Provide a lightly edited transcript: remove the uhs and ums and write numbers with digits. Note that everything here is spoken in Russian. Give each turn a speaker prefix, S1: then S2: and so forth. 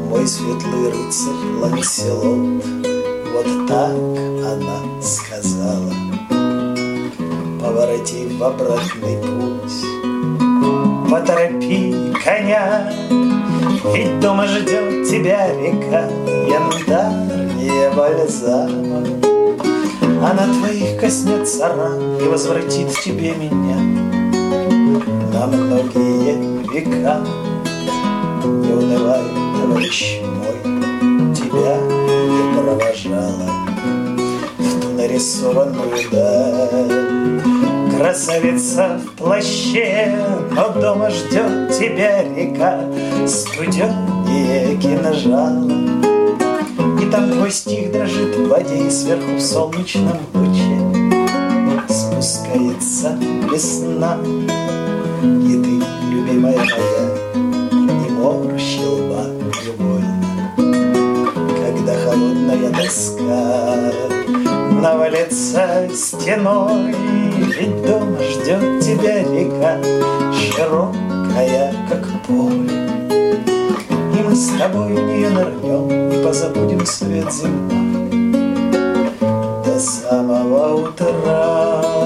S1: мой светлый рыцарь Ланселот. Вот так она сказала, поворотив в обратный путь. Поторопи коня, ведь дома ждет тебя река, янтарнее бальзама. Она твоих коснется ран и возвратит тебе меня на многие века. Не унывай, товарищ мой, тебя не провожала в ту нарисованную даль. Красавица в плаще, но дома ждет тебя река, студеннее кинжала. И там твой стих дрожит в воде, и сверху в солнечном луче спускается весна. И ты, любимая моя, не морщи лба невольно, когда холодная тоска навалится стеной. Ведь дома ждет тебя река, широкая, как поле, и мы с тобой в нее нырнем и позабудем свет земной до самого утра.